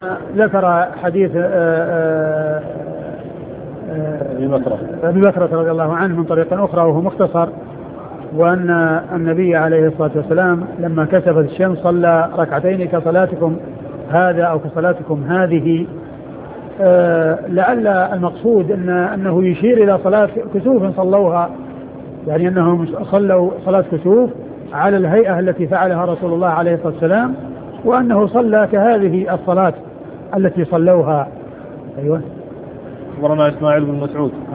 ذكر حديث أبي بكرة رضي الله عنه من طريق أخرى وهو مختصر، وأن النبي عليه الصلاة والسلام لما كسفت الشمس صلى ركعتين كصلاتكم هذا أو كصلاتكم هذه. لعل المقصود أنه يشير إلى صلاة كسوف صلوها، يعني أنهم صلوا صلاة كسوف على الهيئة التي فعلها رسول الله عليه الصلاة والسلام، وأنه صلى كهذه الصلاة التي صلوها. أيوة. أخبرنا إسماعيل بن مسعود.